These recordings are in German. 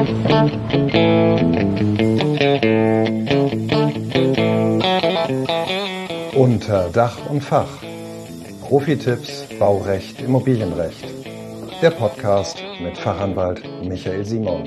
Unter Dach und Fach. Profi-Tipps, Baurecht, Immobilienrecht. Der Podcast mit Fachanwalt Michael Simon.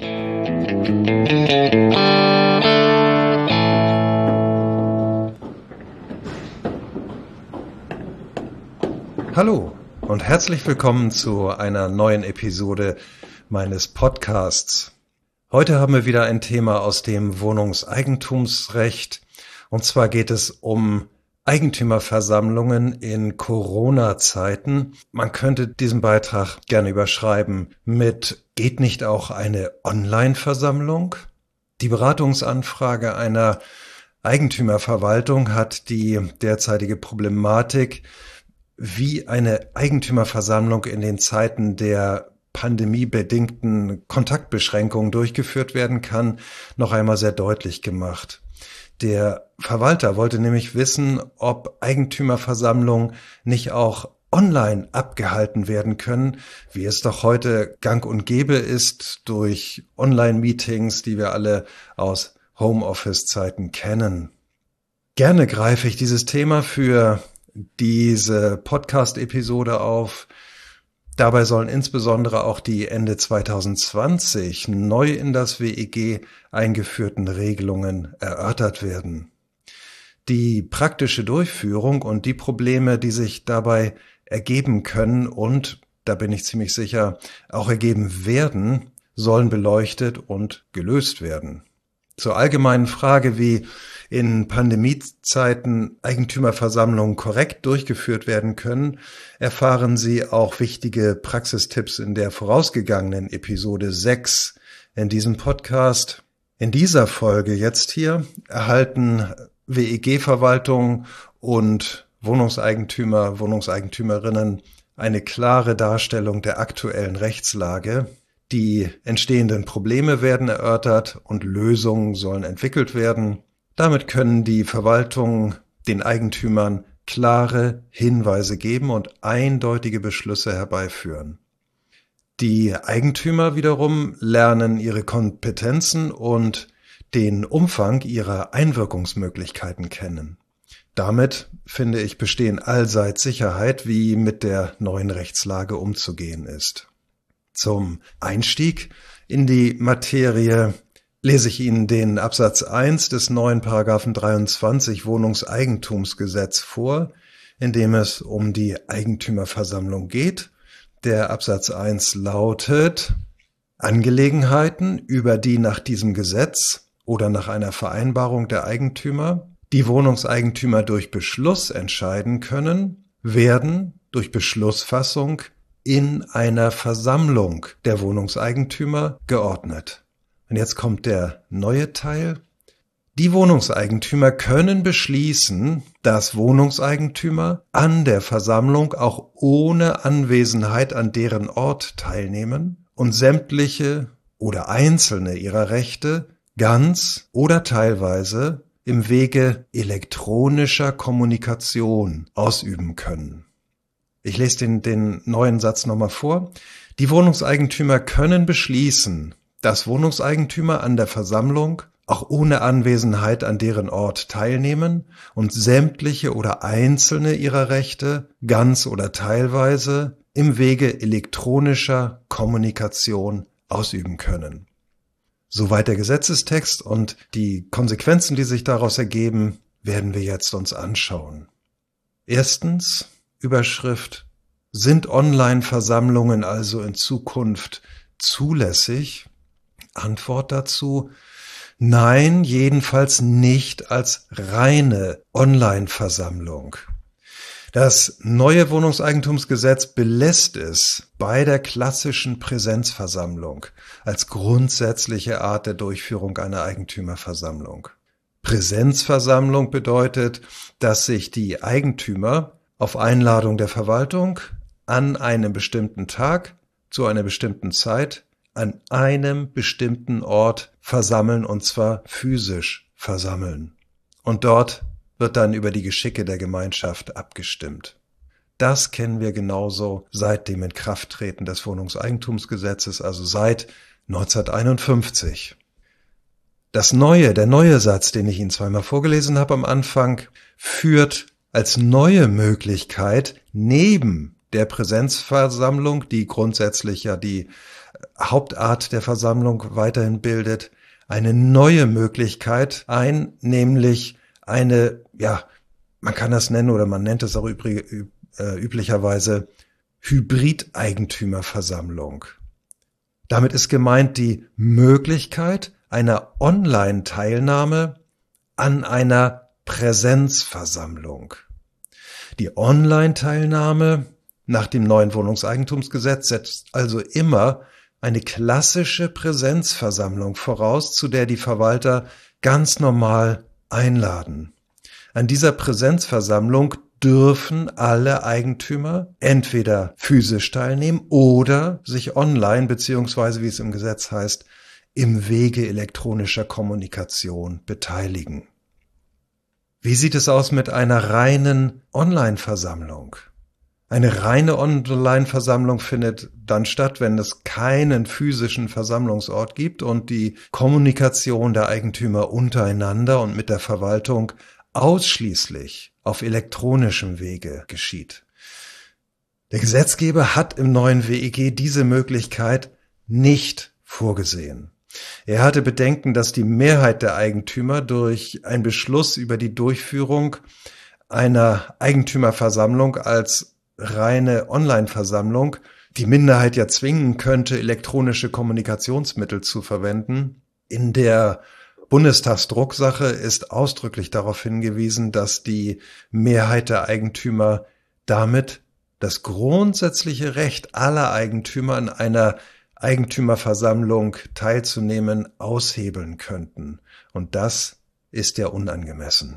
Hallo und herzlich willkommen zu einer neuen Episode meines Podcasts. Heute haben wir wieder ein Thema aus dem Wohnungseigentumsrecht. Und zwar geht es um Eigentümerversammlungen in Corona-Zeiten. Man könnte diesen Beitrag gerne überschreiben mit: Geht nicht auch eine Online-Versammlung? Die Beratungsanfrage einer Eigentümerverwaltung hat die derzeitige Problematik, wie eine Eigentümerversammlung in den Zeiten der pandemiebedingten Kontaktbeschränkungen durchgeführt werden kann, noch einmal sehr deutlich gemacht. Der Verwalter wollte nämlich wissen, ob Eigentümerversammlungen nicht auch online abgehalten werden können, wie es doch heute gang und gäbe ist durch Online-Meetings, die wir alle aus Homeoffice-Zeiten kennen. Gerne greife ich dieses Thema für diese Podcast-Episode auf. Dabei sollen insbesondere auch die Ende 2020 neu in das WEG eingeführten Regelungen erörtert werden. Die praktische Durchführung und die Probleme, die sich dabei ergeben können und, da bin ich ziemlich sicher, auch ergeben werden, sollen beleuchtet und gelöst werden. Zur allgemeinen Frage, wie in Pandemiezeiten Eigentümerversammlungen korrekt durchgeführt werden können, erfahren Sie auch wichtige Praxistipps in der vorausgegangenen Episode 6 in diesem Podcast. In dieser Folge jetzt hier erhalten WEG-Verwaltung und Wohnungseigentümer, Wohnungseigentümerinnen eine klare Darstellung der aktuellen Rechtslage. Die entstehenden Probleme werden erörtert und Lösungen sollen entwickelt werden. Damit können die Verwaltungen den Eigentümern klare Hinweise geben und eindeutige Beschlüsse herbeiführen. Die Eigentümer wiederum lernen ihre Kompetenzen und den Umfang ihrer Einwirkungsmöglichkeiten kennen. Damit, finde ich, bestehen allseits Sicherheit, wie mit der neuen Rechtslage umzugehen ist. Zum Einstieg in die Materie lese ich Ihnen den Absatz 1 des neuen Paragraphen 23 Wohnungseigentumsgesetz vor, in dem es um die Eigentümerversammlung geht. Der Absatz 1 lautet: Angelegenheiten, über die nach diesem Gesetz oder nach einer Vereinbarung der Eigentümer die Wohnungseigentümer durch Beschluss entscheiden können, werden durch Beschlussfassung in einer Versammlung der Wohnungseigentümer geordnet. Und jetzt kommt der neue Teil. Die Wohnungseigentümer können beschließen, dass Wohnungseigentümer an der Versammlung auch ohne Anwesenheit an deren Ort teilnehmen und sämtliche oder einzelne ihrer Rechte ganz oder teilweise im Wege elektronischer Kommunikation ausüben können. Ich lese den neuen Satz nochmal vor. Die Wohnungseigentümer können beschließen, dass Wohnungseigentümer an der Versammlung auch ohne Anwesenheit an deren Ort teilnehmen und sämtliche oder einzelne ihrer Rechte, ganz oder teilweise, im Wege elektronischer Kommunikation ausüben können. Soweit der Gesetzestext, und die Konsequenzen, die sich daraus ergeben, werden wir jetzt uns anschauen. Erstens, Überschrift: Sind Online-Versammlungen also in Zukunft zulässig? Antwort dazu: Nein, jedenfalls nicht als reine Online-Versammlung. Das neue Wohnungseigentumsgesetz belässt es bei der klassischen Präsenzversammlung als grundsätzliche Art der Durchführung einer Eigentümerversammlung. Präsenzversammlung bedeutet, dass sich die Eigentümer auf Einladung der Verwaltung an einem bestimmten Tag, zu einer bestimmten Zeit, an einem bestimmten Ort versammeln, und zwar physisch versammeln. Und dort wird dann über die Geschicke der Gemeinschaft abgestimmt. Das kennen wir genauso seit dem Inkrafttreten des Wohnungseigentumsgesetzes, also seit 1951. Der neue Satz, den ich Ihnen zweimal vorgelesen habe am Anfang, führt als neue Möglichkeit neben der Präsenzversammlung, die grundsätzlich ja die Hauptart der Versammlung weiterhin bildet, eine neue Möglichkeit ein, nämlich eine, man kann das nennen oder man nennt es auch üblicherweise Hybrideigentümerversammlung. Damit ist gemeint die Möglichkeit einer Online-Teilnahme an einer Präsenzversammlung. Die Online-Teilnahme nach dem neuen Wohnungseigentumsgesetz setzt also immer eine klassische Präsenzversammlung voraus, zu der die Verwalter ganz normal einladen. An dieser Präsenzversammlung dürfen alle Eigentümer entweder physisch teilnehmen oder sich online beziehungsweise, wie es im Gesetz heißt, im Wege elektronischer Kommunikation beteiligen. Wie sieht es aus mit einer reinen Online-Versammlung? Eine reine Online-Versammlung findet dann statt, wenn es keinen physischen Versammlungsort gibt und die Kommunikation der Eigentümer untereinander und mit der Verwaltung ausschließlich auf elektronischem Wege geschieht. Der Gesetzgeber hat im neuen WEG diese Möglichkeit nicht vorgesehen. Er hatte Bedenken, dass die Mehrheit der Eigentümer durch einen Beschluss über die Durchführung einer Eigentümerversammlung als reine Online-Versammlung die Minderheit ja zwingen könnte, elektronische Kommunikationsmittel zu verwenden. In der Bundestagsdrucksache ist ausdrücklich darauf hingewiesen, dass die Mehrheit der Eigentümer damit das grundsätzliche Recht aller Eigentümer an einer Eigentümerversammlung teilzunehmen, aushebeln könnten. Und das ist ja unangemessen.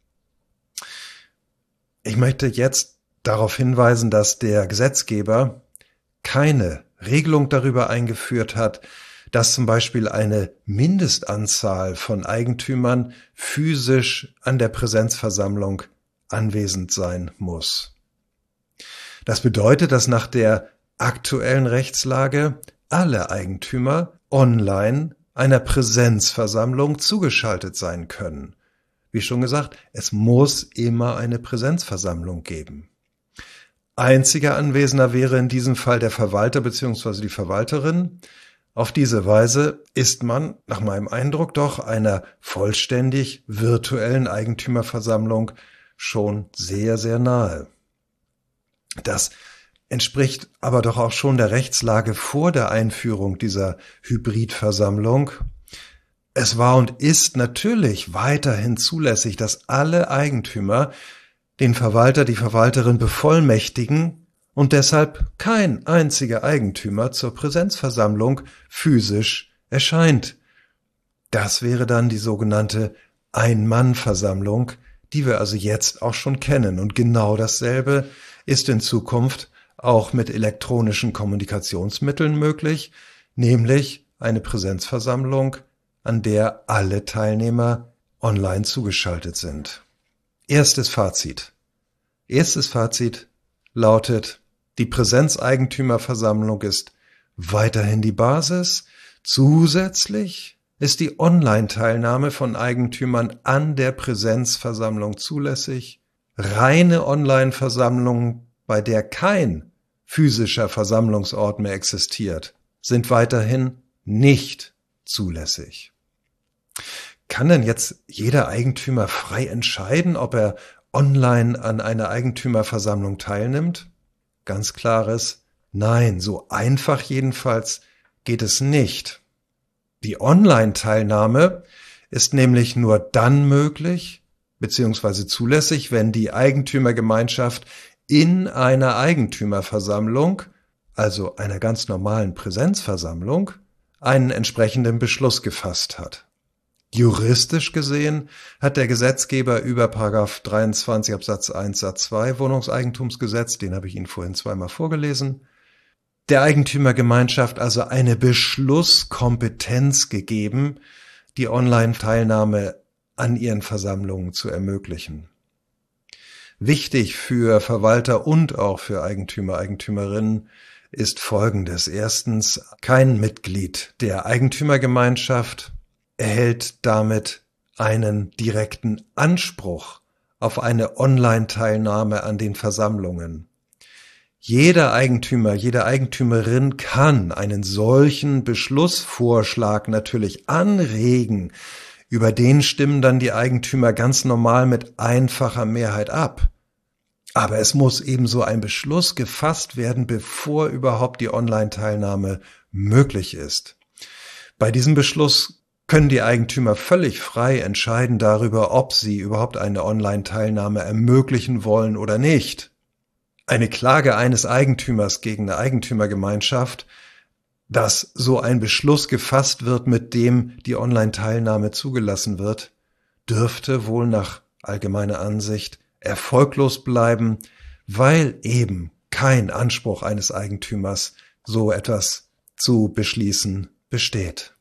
Ich möchte jetzt darauf hinweisen, dass der Gesetzgeber keine Regelung darüber eingeführt hat, dass zum Beispiel eine Mindestanzahl von Eigentümern physisch an der Präsenzversammlung anwesend sein muss. Das bedeutet, dass nach der aktuellen Rechtslage alle Eigentümer online einer Präsenzversammlung zugeschaltet sein können. Wie schon gesagt, es muss immer eine Präsenzversammlung geben. Einziger Anwesender wäre in diesem Fall der Verwalter bzw. die Verwalterin. Auf diese Weise ist man, nach meinem Eindruck doch, einer vollständig virtuellen Eigentümerversammlung schon sehr, sehr nahe. Das entspricht aber doch auch schon der Rechtslage vor der Einführung dieser Hybridversammlung. Es war und ist natürlich weiterhin zulässig, dass alle Eigentümer den Verwalter, die Verwalterin bevollmächtigen und deshalb kein einziger Eigentümer zur Präsenzversammlung physisch erscheint. Das wäre dann die sogenannte Ein-Mann-Versammlung, die wir also jetzt auch schon kennen. Und genau dasselbe ist in Zukunft auch mit elektronischen Kommunikationsmitteln möglich, nämlich eine Präsenzversammlung, an der alle Teilnehmer online zugeschaltet sind. Erstes Fazit lautet, die Präsenzeigentümerversammlung ist weiterhin die Basis. Zusätzlich ist die Online-Teilnahme von Eigentümern an der Präsenzversammlung zulässig. Reine Online-Versammlungen, bei der kein physischer Versammlungsort mehr existiert, sind weiterhin nicht zulässig. Kann denn jetzt jeder Eigentümer frei entscheiden, ob er online an einer Eigentümerversammlung teilnimmt? Ganz klares Nein, so einfach jedenfalls geht es nicht. Die Online-Teilnahme ist nämlich nur dann möglich bzw. zulässig, wenn die Eigentümergemeinschaft in einer Eigentümerversammlung, also einer ganz normalen Präsenzversammlung, einen entsprechenden Beschluss gefasst hat. Juristisch gesehen hat der Gesetzgeber über § 23 Absatz 1 Satz 2 Wohnungseigentumsgesetz, den habe ich Ihnen vorhin zweimal vorgelesen, der Eigentümergemeinschaft also eine Beschlusskompetenz gegeben, die Online-Teilnahme an ihren Versammlungen zu ermöglichen. Wichtig für Verwalter und auch für Eigentümer, Eigentümerinnen ist Folgendes. Erstens, kein Mitglied der Eigentümergemeinschaft erhält damit einen direkten Anspruch auf eine Online-Teilnahme an den Versammlungen. Jeder Eigentümer, jede Eigentümerin kann einen solchen Beschlussvorschlag natürlich anregen. Über den stimmen dann die Eigentümer ganz normal mit einfacher Mehrheit ab. Aber es muss ebenso ein Beschluss gefasst werden, bevor überhaupt die Online-Teilnahme möglich ist. Bei diesem Beschluss können die Eigentümer völlig frei entscheiden darüber, ob sie überhaupt eine Online-Teilnahme ermöglichen wollen oder nicht. Eine Klage eines Eigentümers gegen eine Eigentümergemeinschaft, dass so ein Beschluss gefasst wird, mit dem die Online-Teilnahme zugelassen wird, dürfte wohl nach allgemeiner Ansicht erfolglos bleiben, weil eben kein Anspruch eines Eigentümers, so etwas zu beschließen, besteht.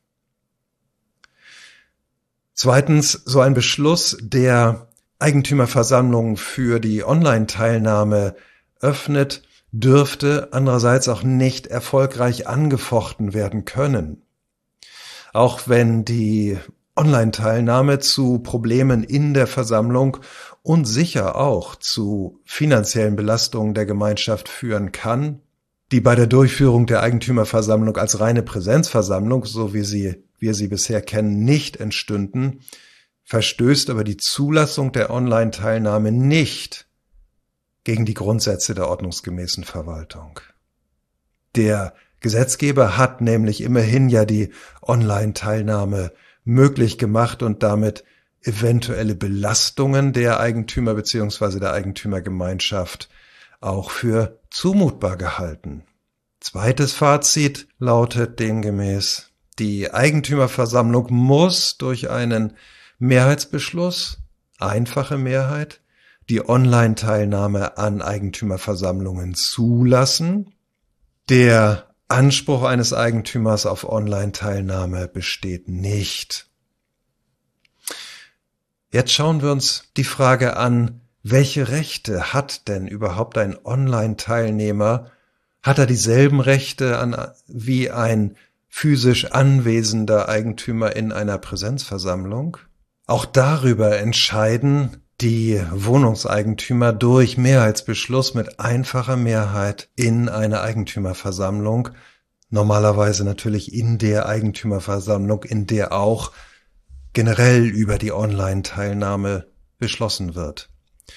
Zweitens, so ein Beschluss der Eigentümerversammlung für die Online-Teilnahme öffnet, dürfte andererseits auch nicht erfolgreich angefochten werden können. Auch wenn die Online-Teilnahme zu Problemen in der Versammlung und sicher auch zu finanziellen Belastungen der Gemeinschaft führen kann, die bei der Durchführung der Eigentümerversammlung als reine Präsenzversammlung, so wie wir sie bisher kennen, nicht entstünden, verstößt aber die Zulassung der Online-Teilnahme nicht gegen die Grundsätze der ordnungsgemäßen Verwaltung. Der Gesetzgeber hat nämlich immerhin ja die Online-Teilnahme möglich gemacht und damit eventuelle Belastungen der Eigentümer bzw. der Eigentümergemeinschaft auch für zumutbar gehalten. Zweites Fazit lautet demgemäß, die Eigentümerversammlung muss durch einen Mehrheitsbeschluss, einfache Mehrheit, die Online-Teilnahme an Eigentümerversammlungen zulassen. Der Anspruch eines Eigentümers auf Online-Teilnahme besteht nicht. Jetzt schauen wir uns die Frage an, welche Rechte hat denn überhaupt ein Online-Teilnehmer? Hat er dieselben Rechte wie ein physisch anwesender Eigentümer in einer Präsenzversammlung? Auch darüber entscheiden die Wohnungseigentümer durch Mehrheitsbeschluss mit einfacher Mehrheit in einer Eigentümerversammlung, normalerweise natürlich in der Eigentümerversammlung, in der auch generell über die Online-Teilnahme beschlossen wird.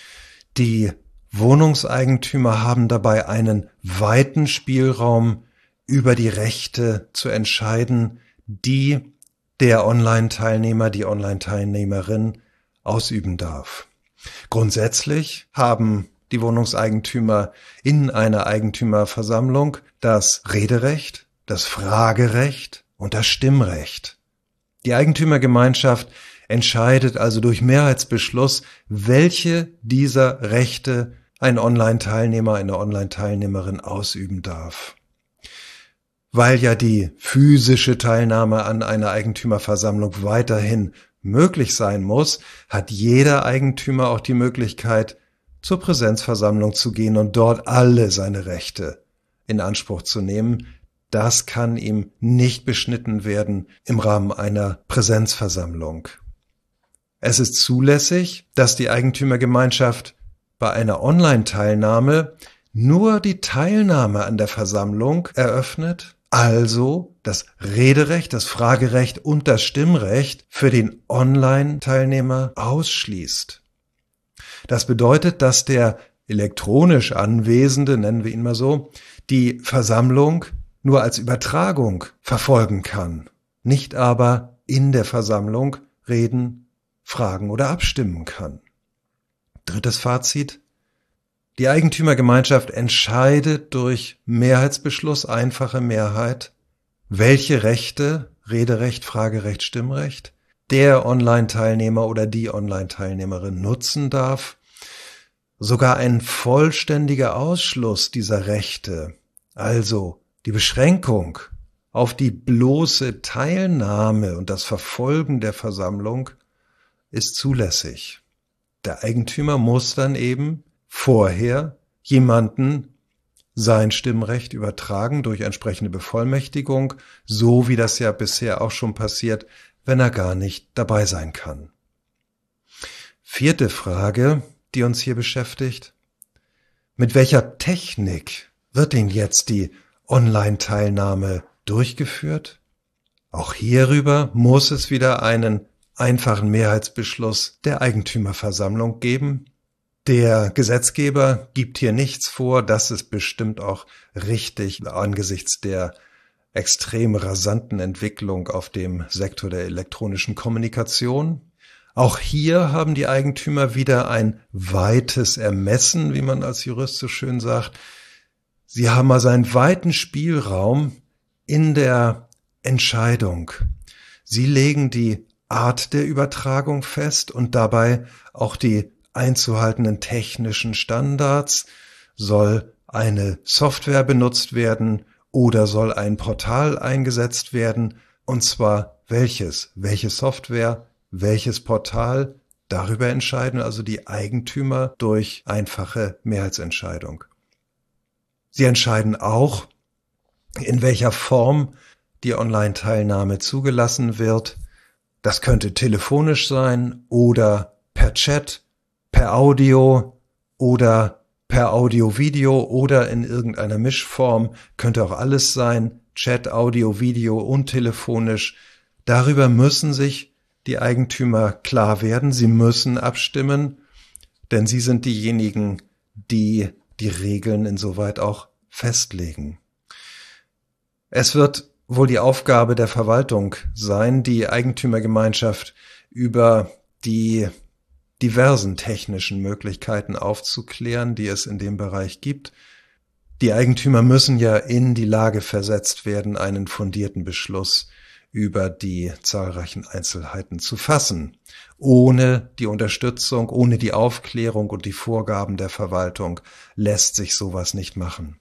Die Wohnungseigentümer haben dabei einen weiten Spielraum, über die Rechte zu entscheiden, die der Online-Teilnehmer, die Online-Teilnehmerin ausüben darf. Grundsätzlich haben die Wohnungseigentümer in einer Eigentümerversammlung das Rederecht, das Fragerecht und das Stimmrecht. Die Eigentümergemeinschaft entscheidet also durch Mehrheitsbeschluss, welche dieser Rechte ein Online-Teilnehmer, eine Online-Teilnehmerin ausüben darf. Weil ja die physische Teilnahme an einer Eigentümerversammlung weiterhin möglich sein muss, hat jeder Eigentümer auch die Möglichkeit, zur Präsenzversammlung zu gehen und dort alle seine Rechte in Anspruch zu nehmen. Das kann ihm nicht beschnitten werden im Rahmen einer Präsenzversammlung. Es ist zulässig, dass die Eigentümergemeinschaft bei einer Online-Teilnahme nur die Teilnahme an der Versammlung eröffnet, also das Rederecht, das Fragerecht und das Stimmrecht für den Online-Teilnehmer ausschließt. Das bedeutet, dass der elektronisch Anwesende, nennen wir ihn mal so, die Versammlung nur als Übertragung verfolgen kann, nicht aber in der Versammlung reden, fragen oder abstimmen kann. Drittes Fazit. Die Eigentümergemeinschaft entscheidet durch Mehrheitsbeschluss, einfache Mehrheit, welche Rechte, Rederecht, Fragerecht, Stimmrecht, der Online-Teilnehmer oder die Online-Teilnehmerin nutzen darf. Sogar ein vollständiger Ausschluss dieser Rechte, also die Beschränkung auf die bloße Teilnahme und das Verfolgen der Versammlung, ist zulässig. Der Eigentümer muss dann eben vorher jemanden sein Stimmrecht übertragen durch entsprechende Bevollmächtigung, so wie das ja bisher auch schon passiert, wenn er gar nicht dabei sein kann. Vierte Frage, die uns hier beschäftigt: Mit welcher Technik wird denn jetzt die Online-Teilnahme durchgeführt? Auch hierüber muss es wieder einen einfachen Mehrheitsbeschluss der Eigentümerversammlung geben. Der Gesetzgeber gibt hier nichts vor, das ist bestimmt auch richtig angesichts der extrem rasanten Entwicklung auf dem Sektor der elektronischen Kommunikation. Auch hier haben die Eigentümer wieder ein weites Ermessen, wie man als Jurist so schön sagt. Sie haben also einen weiten Spielraum in der Entscheidung. Sie legen die Art der Übertragung fest und dabei auch die einzuhaltenden technischen Standards. Soll eine Software benutzt werden oder soll ein Portal eingesetzt werden? Und zwar welches? Welche Software? Welches Portal? Darüber entscheiden also die Eigentümer durch einfache Mehrheitsentscheidung. Sie entscheiden auch, in welcher Form die Online-Teilnahme zugelassen wird. Das könnte telefonisch sein oder per Chat, per Audio oder per Audio-Video oder in irgendeiner Mischform, könnte auch alles sein, Chat, Audio, Video und telefonisch. Darüber müssen sich die Eigentümer klar werden, sie müssen abstimmen, denn sie sind diejenigen, die die Regeln insoweit auch festlegen. Es wird wohl die Aufgabe der Verwaltung sein, die Eigentümergemeinschaft über die diversen technischen Möglichkeiten aufzuklären, die es in dem Bereich gibt. Die Eigentümer müssen ja in die Lage versetzt werden, einen fundierten Beschluss über die zahlreichen Einzelheiten zu fassen. Ohne die Unterstützung, ohne die Aufklärung und die Vorgaben der Verwaltung lässt sich sowas nicht machen.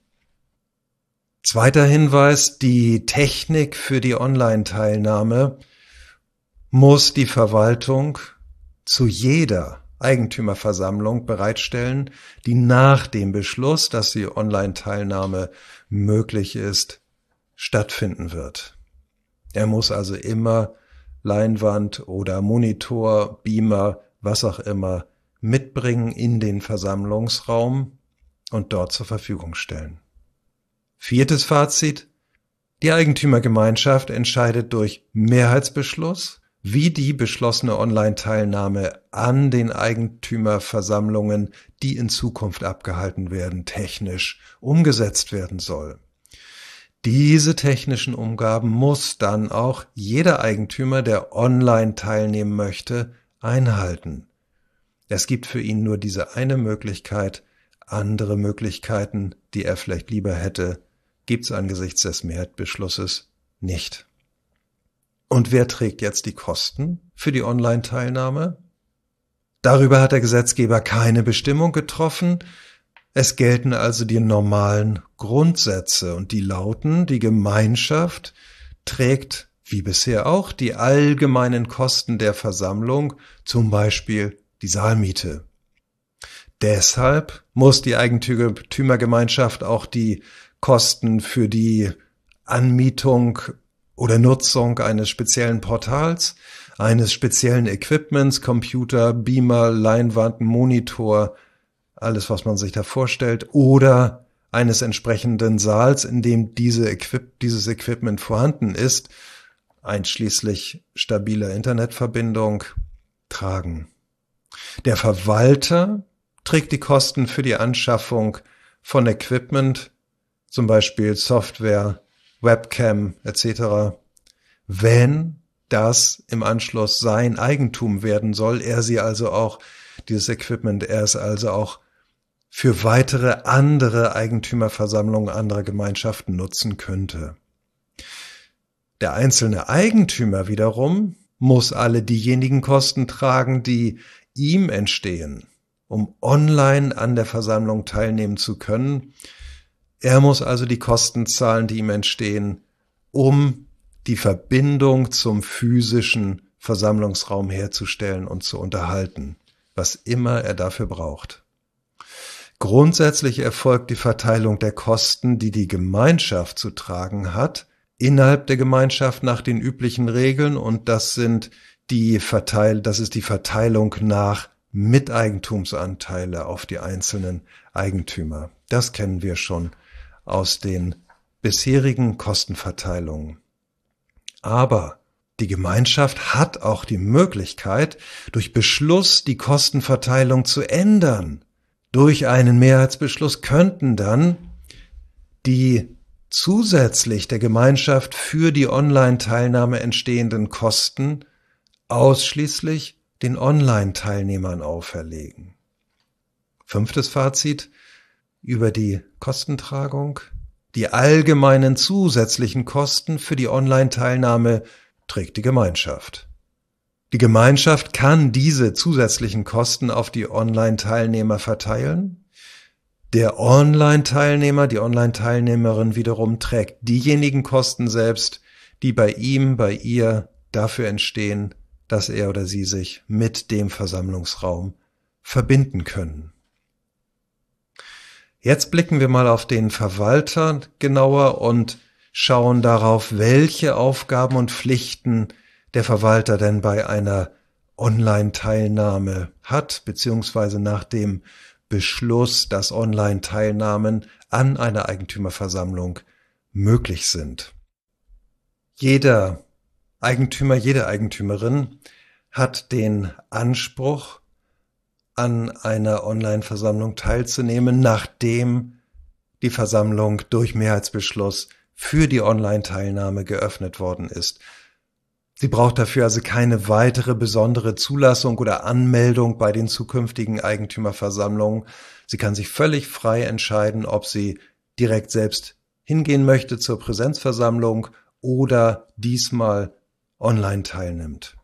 Zweiter Hinweis: Die Technik für die Online-Teilnahme muss die Verwaltung zu jeder Eigentümerversammlung bereitstellen, die nach dem Beschluss, dass die Online-Teilnahme möglich ist, stattfinden wird. Er muss also immer Leinwand oder Monitor, Beamer, was auch immer, mitbringen in den Versammlungsraum und dort zur Verfügung stellen. Viertes Fazit: Die Eigentümergemeinschaft entscheidet durch Mehrheitsbeschluss, wie die beschlossene Online-Teilnahme an den Eigentümerversammlungen, die in Zukunft abgehalten werden, technisch umgesetzt werden soll. Diese technischen Umgaben muss dann auch jeder Eigentümer, der online teilnehmen möchte, einhalten. Es gibt für ihn nur diese eine Möglichkeit, andere Möglichkeiten, die er vielleicht lieber hätte, gibt es angesichts des Mehrheitsbeschlusses nicht. Und wer trägt jetzt die Kosten für die Online-Teilnahme? Darüber hat der Gesetzgeber keine Bestimmung getroffen. Es gelten also die normalen Grundsätze und die lauten: Die Gemeinschaft trägt, wie bisher auch, die allgemeinen Kosten der Versammlung, zum Beispiel die Saalmiete. Deshalb muss die Eigentümergemeinschaft auch die Kosten für die Anmietung oder Nutzung eines speziellen Portals, eines speziellen Equipments, Computer, Beamer, Leinwand, Monitor, alles, was man sich da vorstellt, oder eines entsprechenden Saals, in dem dieses Equipment vorhanden ist, einschließlich stabiler Internetverbindung, tragen. Der Verwalter trägt die Kosten für die Anschaffung von Equipment, zum Beispiel Software, Webcam etc., wenn das im Anschluss sein Eigentum werden soll, er sie also auch, dieses Equipment, er es also auch für weitere andere Eigentümerversammlungen anderer Gemeinschaften nutzen könnte. Der einzelne Eigentümer wiederum muss alle diejenigen Kosten tragen, die ihm entstehen, um online an der Versammlung teilnehmen zu können. Er muss also die Kosten zahlen, die ihm entstehen, um die Verbindung zum physischen Versammlungsraum herzustellen und zu unterhalten, was immer er dafür braucht. Grundsätzlich erfolgt die Verteilung der Kosten, die die Gemeinschaft zu tragen hat, innerhalb der Gemeinschaft nach den üblichen Regeln, und das ist die Verteilung nach Miteigentumsanteile auf die einzelnen Eigentümer. Das kennen wir schon aus den bisherigen Kostenverteilungen. Aber die Gemeinschaft hat auch die Möglichkeit, durch Beschluss die Kostenverteilung zu ändern. Durch einen Mehrheitsbeschluss könnten dann die zusätzlich der Gemeinschaft für die Online-Teilnahme entstehenden Kosten ausschließlich den Online-Teilnehmern auferlegen. 5. Fazit über die Kostentragung. Die allgemeinen zusätzlichen Kosten für die Online-Teilnahme trägt die Gemeinschaft. Die Gemeinschaft kann diese zusätzlichen Kosten auf die Online-Teilnehmer verteilen. Der Online-Teilnehmer, die Online-Teilnehmerin wiederum trägt diejenigen Kosten selbst, die bei ihm, bei ihr dafür entstehen, dass er oder sie sich mit dem Versammlungsraum verbinden können. Jetzt blicken wir mal auf den Verwalter genauer und schauen darauf, welche Aufgaben und Pflichten der Verwalter denn bei einer Online-Teilnahme hat, beziehungsweise nach dem Beschluss, dass Online-Teilnahmen an einer Eigentümerversammlung möglich sind. Jeder Eigentümer, jede Eigentümerin hat den Anspruch, an einer Online-Versammlung teilzunehmen, nachdem die Versammlung durch Mehrheitsbeschluss für die Online-Teilnahme geöffnet worden ist. Sie braucht dafür also keine weitere besondere Zulassung oder Anmeldung bei den zukünftigen Eigentümerversammlungen. Sie kann sich völlig frei entscheiden, ob sie direkt selbst hingehen möchte zur Präsenzversammlung oder diesmal online teilnimmt.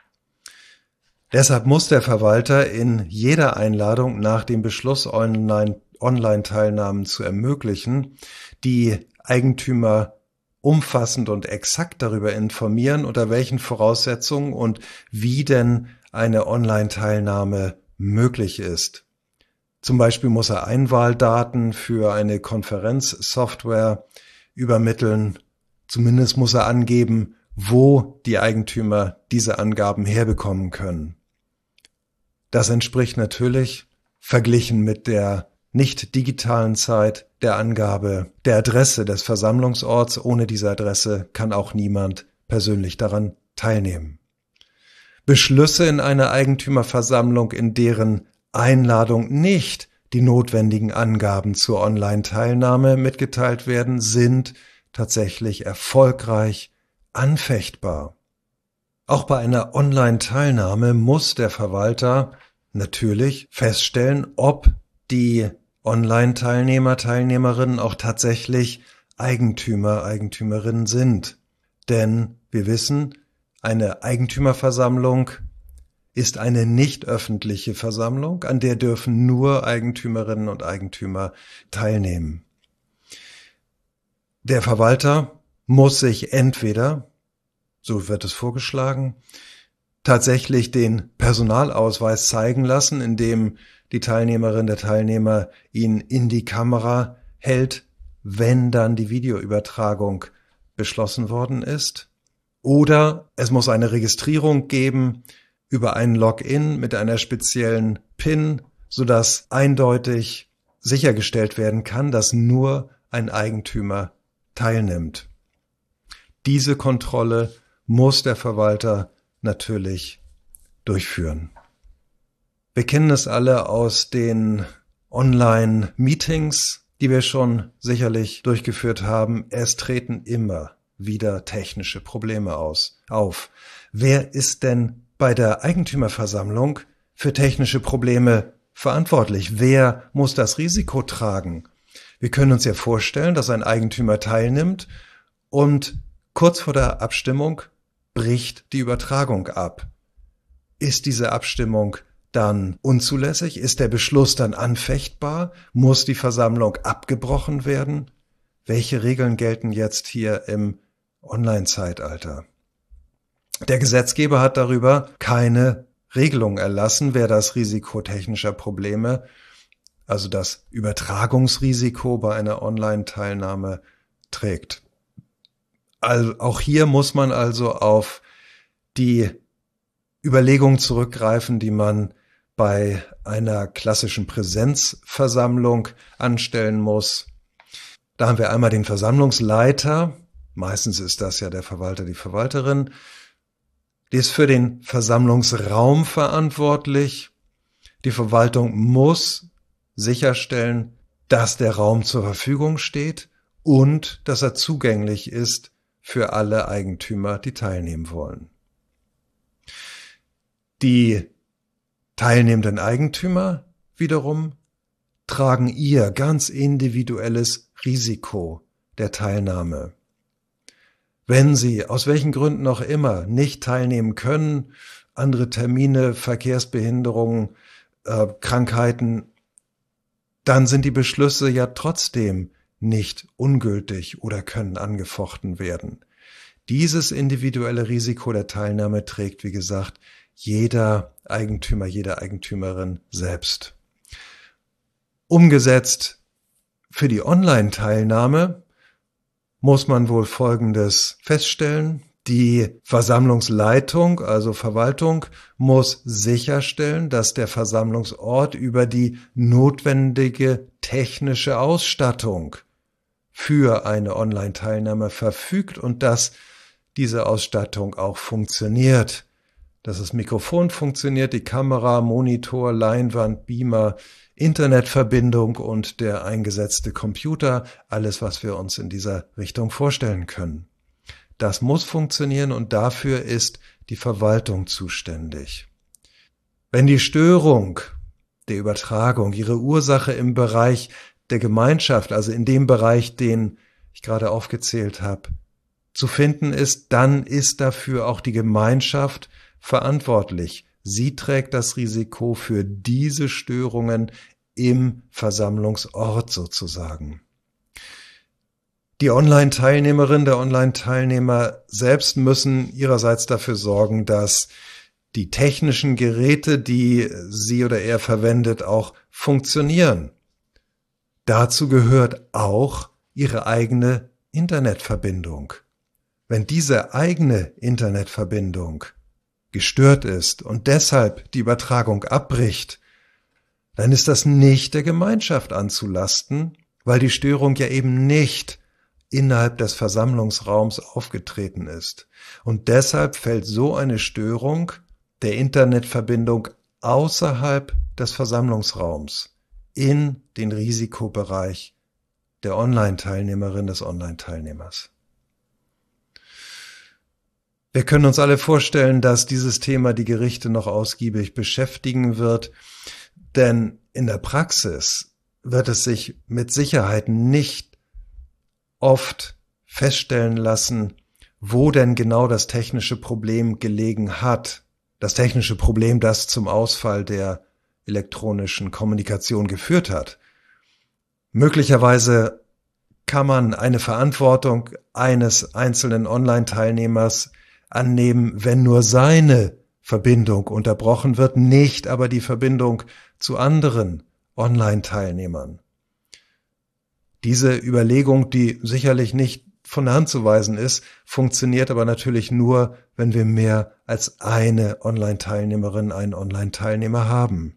Deshalb muss der Verwalter in jeder Einladung nach dem Beschluss, Online-Teilnahmen zu ermöglichen, die Eigentümer umfassend und exakt darüber informieren, unter welchen Voraussetzungen und wie denn eine Online-Teilnahme möglich ist. Zum Beispiel muss er Einwahldaten für eine Konferenzsoftware übermitteln. Zumindest muss er angeben, wo die Eigentümer diese Angaben herbekommen können. Das entspricht natürlich, verglichen mit der nicht digitalen Zeit, der Angabe der Adresse des Versammlungsorts. Ohne diese Adresse kann auch niemand persönlich daran teilnehmen. Beschlüsse in einer Eigentümerversammlung, in deren Einladung nicht die notwendigen Angaben zur Online-Teilnahme mitgeteilt werden, sind tatsächlich erfolgreich anfechtbar. Auch bei einer Online-Teilnahme muss der Verwalter natürlich feststellen, ob die Online-Teilnehmer, Teilnehmerinnen auch tatsächlich Eigentümer, Eigentümerinnen sind. Denn wir wissen, eine Eigentümerversammlung ist eine nicht öffentliche Versammlung, an der dürfen nur Eigentümerinnen und Eigentümer teilnehmen. Der Verwalter muss sich entweder, so wird es vorgeschlagen, tatsächlich den Personalausweis zeigen lassen, indem die Teilnehmerin, der Teilnehmer ihn in die Kamera hält, wenn dann die Videoübertragung beschlossen worden ist. Oder es muss eine Registrierung geben über einen Login mit einer speziellen PIN, sodass eindeutig sichergestellt werden kann, dass nur ein Eigentümer teilnimmt. Diese Kontrolle muss der Verwalter natürlich durchführen. Wir kennen es alle aus den Online-Meetings, die wir schon sicherlich durchgeführt haben. Es treten immer wieder technische Probleme auf. Wer ist denn bei der Eigentümerversammlung für technische Probleme verantwortlich? Wer muss das Risiko tragen? Wir können uns ja vorstellen, dass ein Eigentümer teilnimmt und kurz vor der Abstimmung bricht die Übertragung ab. Ist diese Abstimmung dann unzulässig? Ist der Beschluss dann anfechtbar? Muss die Versammlung abgebrochen werden? Welche Regeln gelten jetzt hier im Online-Zeitalter? Der Gesetzgeber hat darüber keine Regelung erlassen, wer das Risiko technischer Probleme also das Übertragungsrisiko bei einer Online-Teilnahme trägt. Also auch hier muss man also auf die Überlegungen zurückgreifen, die man bei einer klassischen Präsenzversammlung anstellen muss. Da haben wir einmal den Versammlungsleiter, meistens ist das ja der Verwalter, die Verwalterin, die ist für den Versammlungsraum verantwortlich. Die Verwaltung muss sicherstellen, dass der Raum zur Verfügung steht und dass er zugänglich ist für alle Eigentümer, die teilnehmen wollen. Die teilnehmenden Eigentümer wiederum tragen ihr ganz individuelles Risiko der Teilnahme. Wenn sie aus welchen Gründen auch immer nicht teilnehmen können, andere Termine, Verkehrsbehinderungen, Krankheiten, dann sind die Beschlüsse ja trotzdem nicht ungültig oder können angefochten werden. Dieses individuelle Risiko der Teilnahme trägt, wie gesagt, jeder Eigentümer, jede Eigentümerin selbst. Umgesetzt für die Online-Teilnahme muss man wohl Folgendes feststellen. Die Versammlungsleitung, also Verwaltung, muss sicherstellen, dass der Versammlungsort über die notwendige technische Ausstattung für eine Online-Teilnahme verfügt und dass diese Ausstattung auch funktioniert. Dass das Mikrofon funktioniert, die Kamera, Monitor, Leinwand, Beamer, Internetverbindung und der eingesetzte Computer, alles, was wir uns in dieser Richtung vorstellen können. Das muss funktionieren und dafür ist die Verwaltung zuständig. Wenn die Störung der Übertragung ihre Ursache im Bereich der Gemeinschaft, also in dem Bereich, den ich gerade aufgezählt habe, zu finden ist, dann ist dafür auch die Gemeinschaft verantwortlich. Sie trägt das Risiko für diese Störungen im Versammlungsort sozusagen. Die Online-Teilnehmerin, der Online-Teilnehmer selbst müssen ihrerseits dafür sorgen, dass die technischen Geräte, die sie oder er verwendet, auch funktionieren. Dazu gehört auch ihre eigene Internetverbindung. Wenn diese eigene Internetverbindung gestört ist und deshalb die Übertragung abbricht, dann ist das nicht der Gemeinschaft anzulasten, weil die Störung ja eben nicht innerhalb des Versammlungsraums aufgetreten ist. Und deshalb fällt so eine Störung der Internetverbindung außerhalb des Versammlungsraums in den Risikobereich der Online-Teilnehmerin, des Online-Teilnehmers. Wir können uns alle vorstellen, dass dieses Thema die Gerichte noch ausgiebig beschäftigen wird, denn in der Praxis wird es sich mit Sicherheit nicht oft feststellen lassen, wo denn genau das technische Problem gelegen hat. Das technische Problem, das zum Ausfall der elektronischen Kommunikation geführt hat. Möglicherweise kann man eine Verantwortung eines einzelnen Online-Teilnehmers annehmen, wenn nur seine Verbindung unterbrochen wird, nicht aber die Verbindung zu anderen Online-Teilnehmern. Diese Überlegung, die sicherlich nicht von der Hand zu weisen ist, funktioniert aber natürlich nur, wenn wir mehr als eine Online-Teilnehmerin, einen Online-Teilnehmer haben.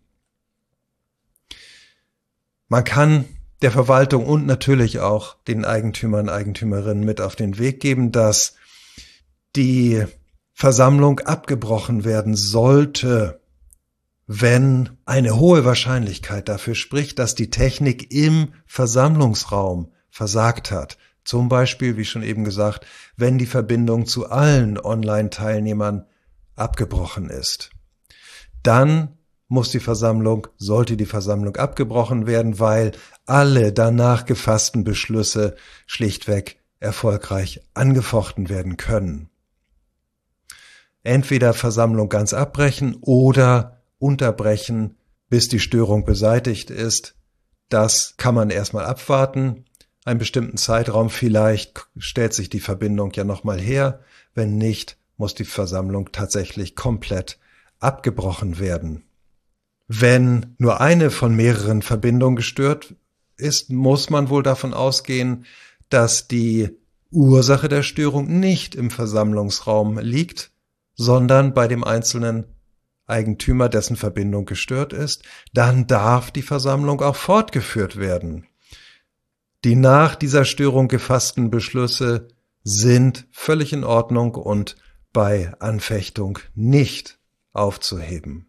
Man kann der Verwaltung und natürlich auch den Eigentümern, Eigentümerinnen mit auf den Weg geben, dass die Versammlung abgebrochen werden sollte, wenn eine hohe Wahrscheinlichkeit dafür spricht, dass die Technik im Versammlungsraum versagt hat. Zum Beispiel, wie schon eben gesagt, wenn die Verbindung zu allen Online-Teilnehmern abgebrochen ist. Dann sollte die Versammlung abgebrochen werden, weil alle danach gefassten Beschlüsse schlichtweg erfolgreich angefochten werden können. Entweder Versammlung ganz abbrechen oder unterbrechen, bis die Störung beseitigt ist. Das kann man erstmal abwarten. Einen bestimmten Zeitraum vielleicht stellt sich die Verbindung ja nochmal her. Wenn nicht, muss die Versammlung tatsächlich komplett abgebrochen werden. Wenn nur eine von mehreren Verbindungen gestört ist, muss man wohl davon ausgehen, dass die Ursache der Störung nicht im Versammlungsraum liegt, sondern bei dem einzelnen Eigentümer, dessen Verbindung gestört ist. Dann darf die Versammlung auch fortgeführt werden. Die nach dieser Störung gefassten Beschlüsse sind völlig in Ordnung und bei Anfechtung nicht aufzuheben.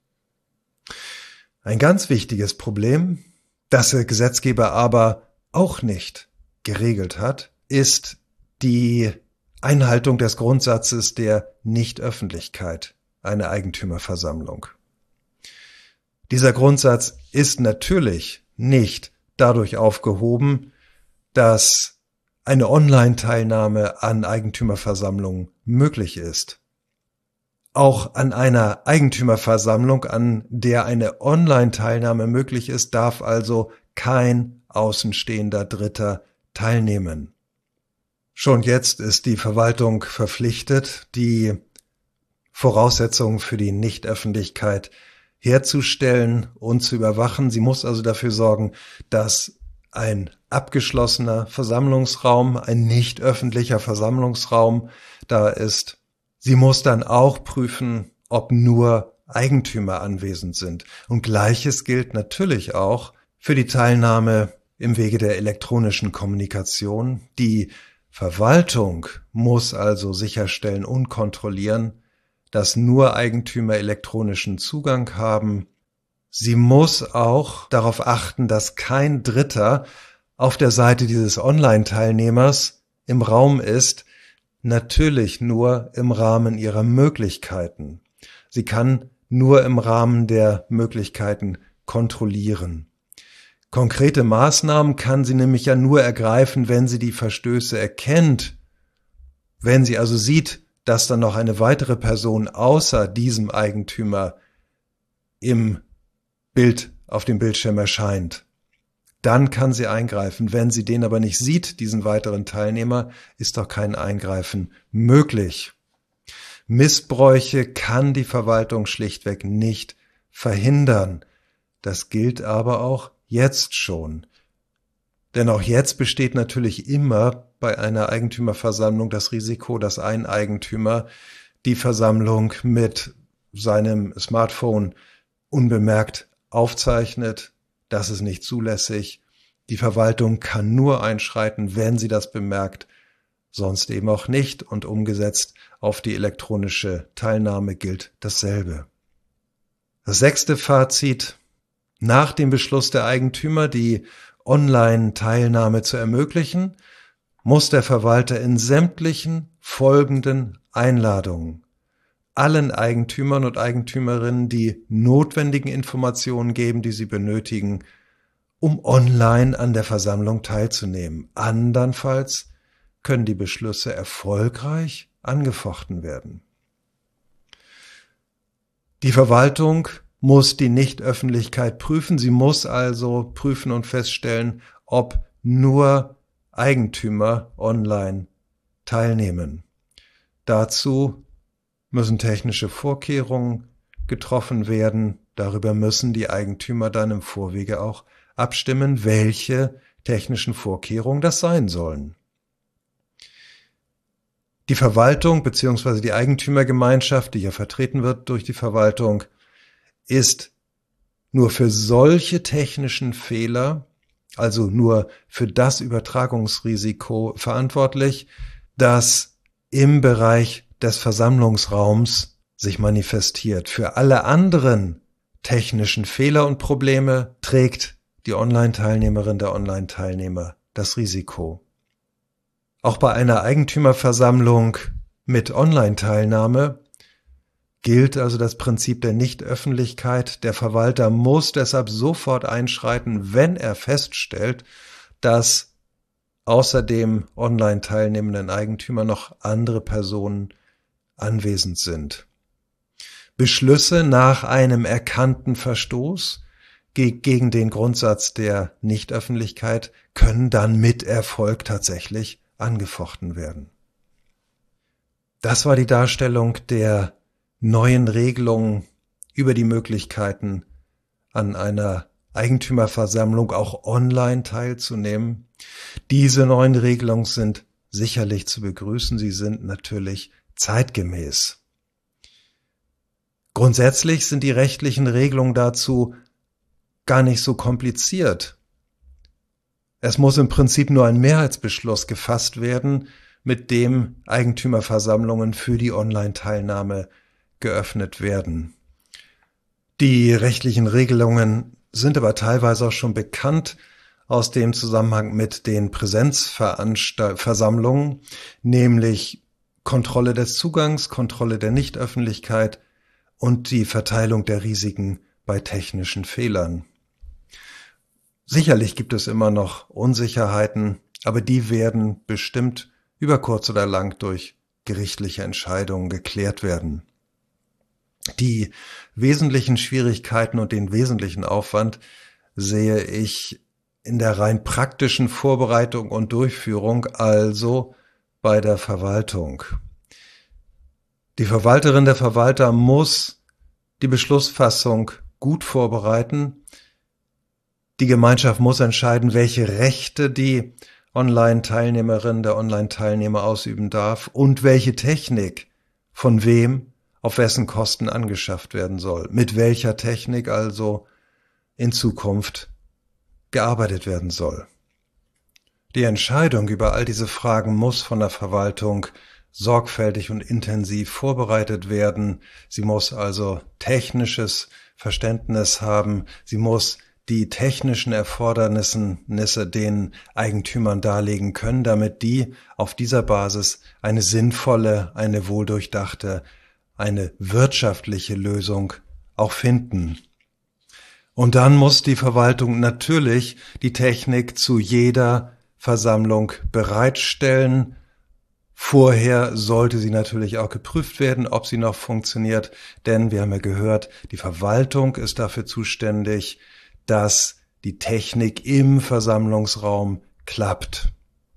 Ein ganz wichtiges Problem, das der Gesetzgeber aber auch nicht geregelt hat, ist die Einhaltung des Grundsatzes der Nichtöffentlichkeit einer Eigentümerversammlung. Dieser Grundsatz ist natürlich nicht dadurch aufgehoben, dass eine Online-Teilnahme an Eigentümerversammlungen möglich ist. Auch an einer Eigentümerversammlung, an der eine Online-Teilnahme möglich ist, darf also kein außenstehender Dritter teilnehmen. Schon jetzt ist die Verwaltung verpflichtet, die Voraussetzungen für die Nichtöffentlichkeit herzustellen und zu überwachen. Sie muss also dafür sorgen, dass ein abgeschlossener Versammlungsraum, ein nicht öffentlicher Versammlungsraum da ist. Sie muss dann auch prüfen, ob nur Eigentümer anwesend sind. Und Gleiches gilt natürlich auch für die Teilnahme im Wege der elektronischen Kommunikation. Die Verwaltung muss also sicherstellen und kontrollieren, dass nur Eigentümer elektronischen Zugang haben. Sie muss auch darauf achten, dass kein Dritter auf der Seite dieses Online-Teilnehmers im Raum ist, natürlich nur im Rahmen ihrer Möglichkeiten. Sie kann nur im Rahmen der Möglichkeiten kontrollieren. Konkrete Maßnahmen kann sie nämlich ja nur ergreifen, wenn sie die Verstöße erkennt. Wenn sie also sieht, dass dann noch eine weitere Person außer diesem Eigentümer im Bild auf dem Bildschirm erscheint, dann kann sie eingreifen. Wenn sie den aber nicht sieht, diesen weiteren Teilnehmer, ist doch kein Eingreifen möglich. Missbräuche kann die Verwaltung schlichtweg nicht verhindern. Das gilt aber auch jetzt schon. Denn auch jetzt besteht natürlich immer bei einer Eigentümerversammlung das Risiko, dass ein Eigentümer die Versammlung mit seinem Smartphone unbemerkt aufzeichnet. Das ist nicht zulässig. Die Verwaltung kann nur einschreiten, wenn sie das bemerkt, sonst eben auch nicht. Und umgesetzt auf die elektronische Teilnahme gilt dasselbe. Das 6. Fazit: Nach dem Beschluss der Eigentümer, die Online-Teilnahme zu ermöglichen, muss der Verwalter in sämtlichen folgenden Einladungen allen Eigentümern und Eigentümerinnen die notwendigen Informationen geben, die sie benötigen, um online an der Versammlung teilzunehmen. Andernfalls können die Beschlüsse erfolgreich angefochten werden. Die Verwaltung muss die Nichtöffentlichkeit prüfen. Sie muss also prüfen und feststellen, ob nur Eigentümer online teilnehmen. Dazu müssen technische Vorkehrungen getroffen werden. Darüber müssen die Eigentümer dann im Vorwege auch abstimmen, welche technischen Vorkehrungen das sein sollen. Die Verwaltung bzw. die Eigentümergemeinschaft, die ja vertreten wird durch die Verwaltung, ist nur für solche technischen Fehler, also nur für das Übertragungsrisiko verantwortlich, das im Bereich des Versammlungsraums sich manifestiert. Für alle anderen technischen Fehler und Probleme trägt die Online-Teilnehmerin, der Online-Teilnehmer das Risiko. Auch bei einer Eigentümerversammlung mit Online-Teilnahme gilt also das Prinzip der Nichtöffentlichkeit. Der Verwalter muss deshalb sofort einschreiten, wenn er feststellt, dass außer dem online teilnehmenden Eigentümer noch andere Personen anwesend sind. Beschlüsse nach einem erkannten Verstoß gegen den Grundsatz der Nichtöffentlichkeit können dann mit Erfolg tatsächlich angefochten werden. Das war die Darstellung der neuen Regelungen über die Möglichkeiten an einer Eigentümerversammlung auch online teilzunehmen. Diese neuen Regelungen sind sicherlich zu begrüßen. Sie sind natürlich zeitgemäß. Grundsätzlich sind die rechtlichen Regelungen dazu gar nicht so kompliziert. Es muss im Prinzip nur ein Mehrheitsbeschluss gefasst werden, mit dem Eigentümerversammlungen für die Online-Teilnahme geöffnet werden. Die rechtlichen Regelungen sind aber teilweise auch schon bekannt aus dem Zusammenhang mit den Präsenzversammlungen, nämlich Kontrolle des Zugangs, Kontrolle der Nichtöffentlichkeit und die Verteilung der Risiken bei technischen Fehlern. Sicherlich gibt es immer noch Unsicherheiten, aber die werden bestimmt über kurz oder lang durch gerichtliche Entscheidungen geklärt werden. Die wesentlichen Schwierigkeiten und den wesentlichen Aufwand sehe ich in der rein praktischen Vorbereitung und Durchführung, also bei der Verwaltung. Die Verwalterin, der Verwalter muss die Beschlussfassung gut vorbereiten. Die Gemeinschaft muss entscheiden, welche Rechte die Online-Teilnehmerin, der Online-Teilnehmer ausüben darf und welche Technik von wem auf wessen Kosten angeschafft werden soll, mit welcher Technik also in Zukunft gearbeitet werden soll. Die Entscheidung über all diese Fragen muss von der Verwaltung sorgfältig und intensiv vorbereitet werden. Sie muss also technisches Verständnis haben. Sie muss die technischen Erfordernisse den Eigentümern darlegen können, damit die auf dieser Basis eine sinnvolle, eine wohldurchdachte, eine wirtschaftliche Lösung auch finden. Und dann muss die Verwaltung natürlich die Technik zu jeder Versammlung bereitstellen. Vorher sollte sie natürlich auch geprüft werden, ob sie noch funktioniert, denn wir haben ja gehört, die Verwaltung ist dafür zuständig, dass die Technik im Versammlungsraum klappt.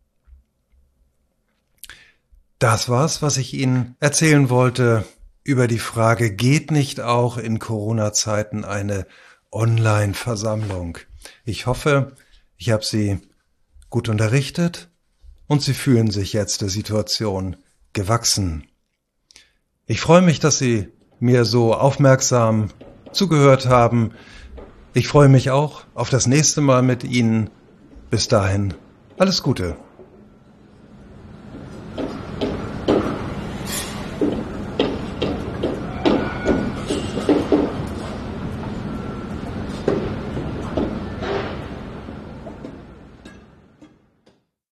Das war's, was ich Ihnen erzählen wollte über die Frage, geht nicht auch in Corona-Zeiten eine Online-Versammlung? Ich hoffe, ich habe Sie gut unterrichtet und Sie fühlen sich jetzt der Situation gewachsen. Ich freue mich, dass Sie mir so aufmerksam zugehört haben. Ich freue mich auch auf das nächste Mal mit Ihnen. Bis dahin, alles Gute.